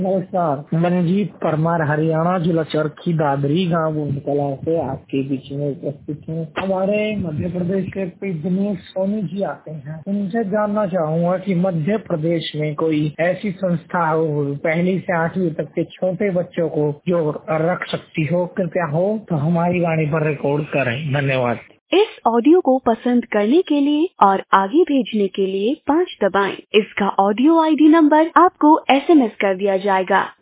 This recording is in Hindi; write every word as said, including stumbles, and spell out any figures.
नमस्कार, मनजीत परमार हरियाणा जिला चरखी दादरी गांव कला से आपके बीच में उपस्थित हूँ। हमारे मध्य प्रदेश के दिनेश सोनी जी आते हैं। उनसे जानना चाहूंगा कि मध्य प्रदेश में कोई ऐसी संस्था हो पहली से आठवीं तक के छोटे बच्चों को जो रख सकती हो, कृपया हो तो हमारी वाणी पर रिकॉर्ड करें। धन्यवाद। इस ऑडियो को पसंद करने के लिए और आगे भेजने के लिए पाँच दबाएं। इसका ऑडियो आईडी नंबर आपको एसएमएस कर दिया जाएगा।